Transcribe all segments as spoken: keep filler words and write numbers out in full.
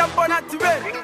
jump on at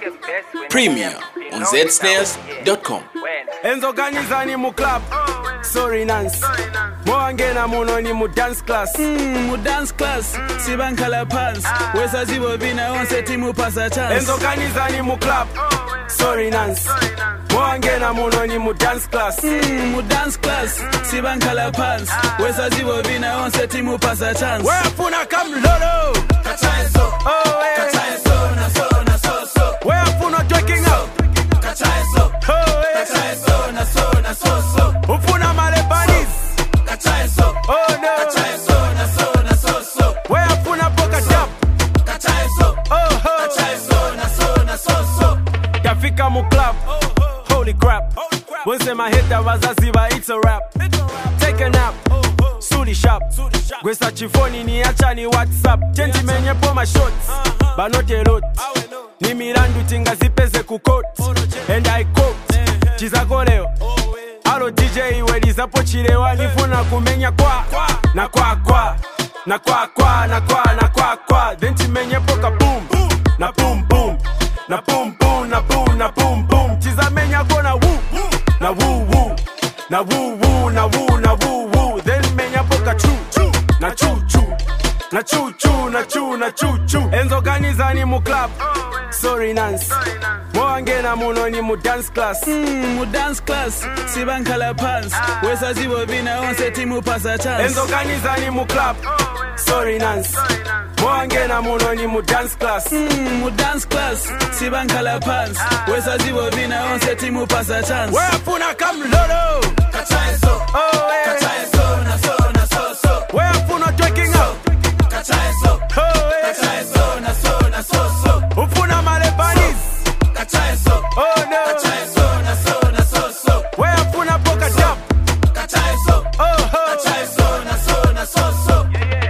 Premier on z snares dot com. Enzo Ganiza ni mu club. Sorry Nance. Moangena muno ni mu dance class. Mm, mu dance class. Sibankala pants. Wesa zibo bina onse timu pasa chance. Enzo Ganiza ni mu club. Sorry Nance. Moangena muno ni mu dance class. Mm, mu dance class. Sibankala pants. Wesa zibo bina onse timu pasa chance. Where puna come lolo. Kachaeso. Oh eh. Kachaeso na so na so so. Where puna drinking out. Kachaeso. Oh eh. Kachaeso na so na so so. Upuna malebanis. Kachaeso. Oh no. Kachaeso na so na so so. Where puna poka tap. Kachaeso. Oh oh. Kachaeso na so na so so. Kafika mu club. Holy crap. Once my hit that was a it's a rap. Take a nap. Suli sharp. Gwesa chifoni ni acha ni WhatsApp. Change menye po my shots. But not a lot. Ni mirandu tinga zipeze kukot. And I quote. Chizako leo. Alo D J weliza po chilewa. Nifuna kumenya kwa. Na kwa kwa. Na kwa kwa. Na kwa na kwa kwa. Then chimenye po kaboom. Na boom boom. Na boom boom. Na boom na boom boom. Chiza menya go na woo. Na woo woo. Na woo woo. Na woo na woo woo. Then menya po ka choo. Na choo choo. Na choo choo. Na choo na choo choo. Enzo Ganiza ni mu club. Sorry Nance. Moangena muno ni mu dance class. Mm, mu dance class. Sibankala pants. Wesa zibo bina onse timu pasa chance. Enzo Ganiza ni mu club. Sorry Nance. Moangena muno ni mu dance class. Mm, mu dance class. Sibankala pants. Wesa zibo bina onse timu pasa chance. Where puna come lolo. Kachaeso. Oh eh. Kachaeso na so na so so. Where puna drinking out. Kachaeso. Oh eh. Kachaeso na so na so so. Upuna malebanis. Kachaeso. Oh no. Kachaeso na so na so so. Where puna poka tap. Kachaeso. Oh oh. Kachaeso na so na so so.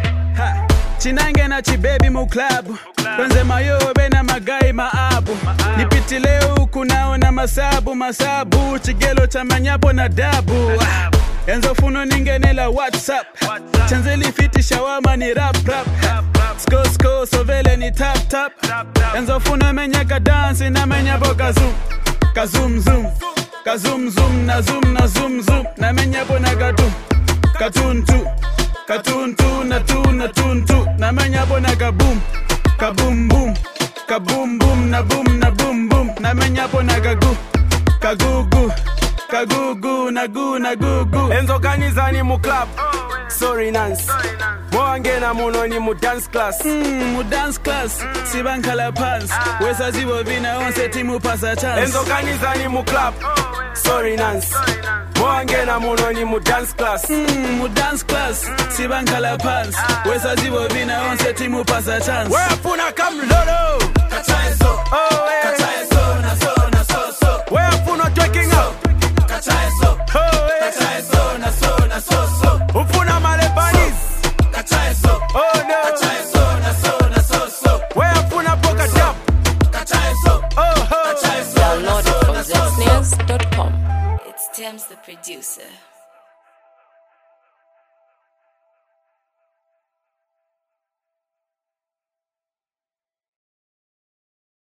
Ha. Chinange na chibaby mu club. Kwenze mayo bena magai maabu. Nipiti leo huku naona masabu masabu. Chigelo cha manyapo na dabu. Enzo funo ningenela WhatsApp. Chanzeli fiti shawama ni rap rap. Sko sko sovele ni tap tap. Enzo funo menyaka dance na menyapo kazum. Kazum zoom. Kazum zoom na zoom na zoom zoom. Na menyapo na katum. Katuntu. Katuntu na tu na tuntu. Na menyapo na kaboom. Kaboom boom. Kaboom boom na boom na boom boom. Na menyapo na kagu. Kagugu. Kagugu na gu na gugu. Enzo Ganiza ni mu club. Sorry Nance. Moangena muno ni mu dance class. Mm, mu dance class. Sibankala pants. Wesa zibo bina onse timu pasa chance. Enzo Ganiza ni mu club. Sorry Nance. Moangena muno ni mu dance class. Mm, mu dance class. Sibankala pants. Wesa zibo bina onse timu pasa chance. Where puna come lolo. Kachaeso. Oh eh. Kachaeso na so na so so. Where puna drinking out. Kachaeso. Oh eh. Kachaeso na so na so so. Upuna malebanis. Kachaeso. Oh no. Kachaeso na so na so so. Where puna poka tap. Kachaeso. Oh oh. Kachaeso. Download it from z snares dot com. It's Thames the producer.